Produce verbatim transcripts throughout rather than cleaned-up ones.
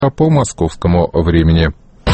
по московскому времени.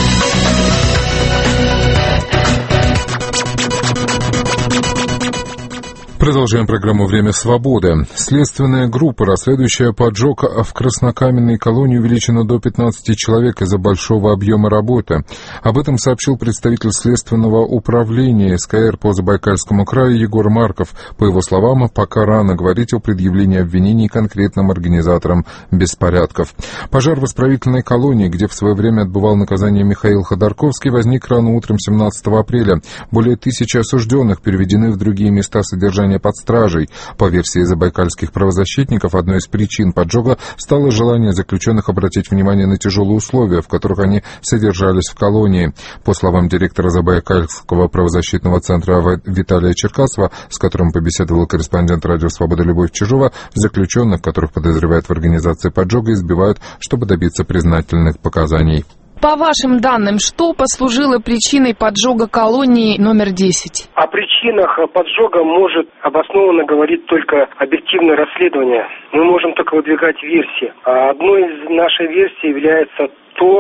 Продолжаем программу «Время свободы». Следственная группа, расследующая поджог в краснокаменной колонии, увеличена до пятнадцати человек из-за большого объема работы. Об этом сообщил представитель Следственного управления СКР по Забайкальскому краю Егор Марков. По его словам, пока рано говорить о предъявлении обвинений конкретным организаторам беспорядков. Пожар в исправительной колонии, где в свое время отбывал наказание Михаил Ходорковский, возник рано утром семнадцатого апреля. Более тысячи осужденных переведены в другие места содержания под стражей. По версии забайкальских правозащитников, одной из причин поджога стало желание заключенных обратить внимание на тяжелые условия, в которых они содержались в колонии. По словам директора Забайкальского правозащитного центра Виталия Черкасова, с которым побеседовал корреспондент «Радио Свобода» Любовь Чижова, заключенных, которых подозревают в организации поджога, избивают, чтобы добиться признательных показаний. По вашим данным, что послужило причиной поджога колонии номер десять? О причинах поджога может обоснованно говорить только объективное расследование. Мы можем только выдвигать версии. А одной из нашей версий является то,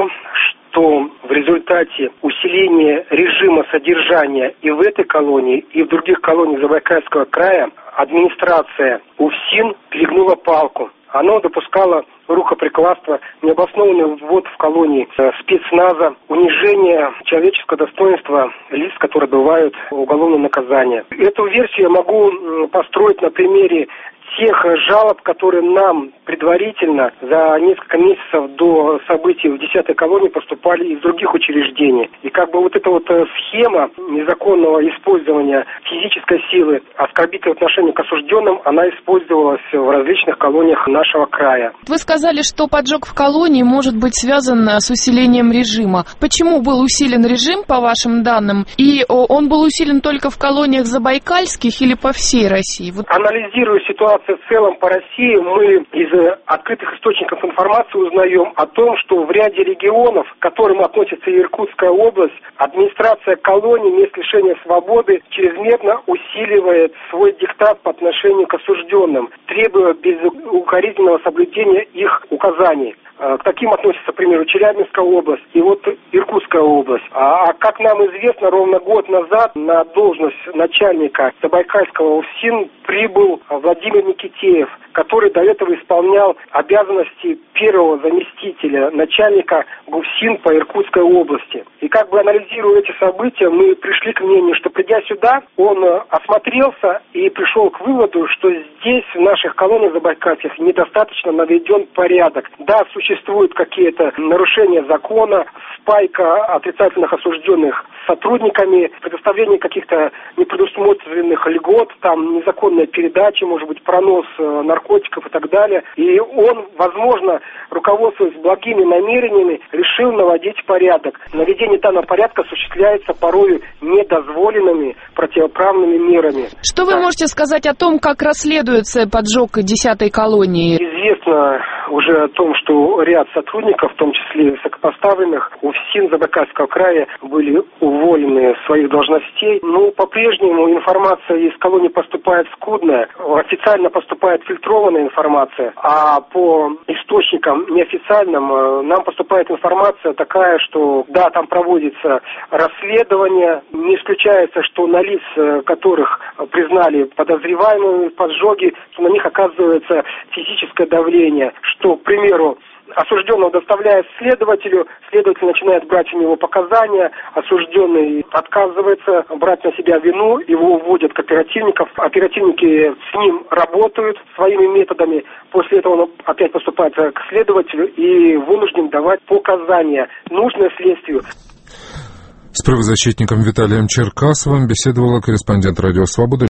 что в результате усиления режима содержания и в этой колонии, и в других колониях Забайкальского края администрация УФСИН перегнула палку. Оно допускало рукоприкладство, необоснованный ввод в колонии спецназа, унижение человеческого достоинства лиц, которые отбывают уголовное наказание. Эту версию я могу построить на примере тех жалоб, которые нам предварительно за несколько месяцев до событий в десятой колонии поступали из других учреждений. И как бы вот эта вот схема незаконного использования физической силы, оскорбительного отношения к осужденным, она использовалась в различных колониях нашего края. Вы сказали, что поджог в колонии может быть связан с усилением режима. Почему был усилен режим, по вашим данным? И он был усилен только в колониях забайкальских или по всей России? Вот. Анализируя ситуацию в целом по России, мы из открытых источников информации узнаем о том, что в ряде регионов, к которым относится и Иркутская область, администрация колонии мест лишения свободы чрезмерно усиливает свой диктат по отношению к осужденным, требуя безукоризненного соблюдения их указаний. К таким относится, к примеру, Челябинская область и вот Иркутская область. А как нам известно, ровно год назад на должность начальника Забайкальского УФСИН прибыл Владимир Никитеев, который до этого исполнял обязанности первого заместителя начальника ГУФСИН по Иркутской области. И как бы анализируя эти события, мы пришли к мнению, что придя сюда, он осмотрелся и пришел к выводу, что здесь, в наших колониях забайкальских, недостаточно наведен порядок. Да, существуют какие-то нарушения закона, спайка отрицательных осужденных с сотрудниками, предоставление каких-то непредусмотренных льгот, там незаконная передача, может быть, пронос наркотиков и так далее. И он, возможно, руководствуясь благими намерениями, решил наводить порядок. Наведение данного порядка осуществляется порою недозволенными противоправными мерами. Что вы можете сказать о том, как расследуется поджог десятой колонии? Известно уже о том, что ряд сотрудников, в том числе высокопоставленных, УФСИН Забайкальского края были уволены с своих должностей. Но по-прежнему информация из колонии поступает скудная. Официально поступает фильтрованная информация, а по источникам неофициальным нам поступает информация такая, что да, там проводится расследование. Не исключается, что на лиц, которых признали подозреваемыми в поджоге, на них оказывается физическое давление, что, к примеру, осужденного доставляют следователю, следователь начинает брать у него показания, осужденный отказывается брать на себя вину, его уводят к оперативникам, оперативники с ним работают своими методами, после этого он опять поступает к следователю и вынужден давать показания, нужное следствию. С правозащитником Виталием Черкасовым беседовала корреспондент «Радио Свобода»